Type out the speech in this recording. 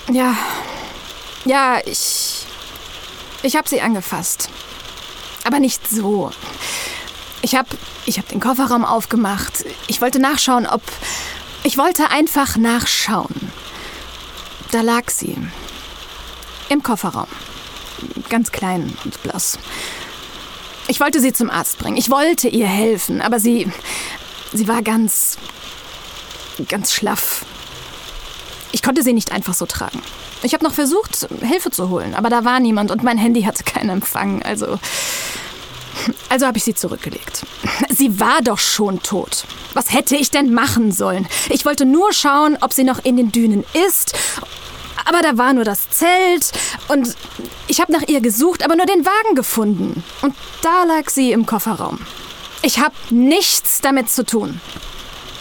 Ja, ich habe sie angefasst. Aber nicht so. Ich hab den Kofferraum aufgemacht. Ich wollte einfach nachschauen. Da lag sie. Im Kofferraum. Ganz klein und blass. Ich wollte sie zum Arzt bringen. Ich wollte ihr helfen, aber sie war ganz schlaff. Ich konnte sie nicht einfach so tragen. Ich habe noch versucht, Hilfe zu holen, aber da war niemand und mein Handy hatte keinen Empfang, also habe ich sie zurückgelegt. Sie war doch schon tot. Was hätte ich denn machen sollen? Ich wollte nur schauen, ob sie noch in den Dünen ist, aber da war nur das Zelt und ich habe nach ihr gesucht, aber nur den Wagen gefunden. Und da lag sie im Kofferraum. Ich habe nichts damit zu tun.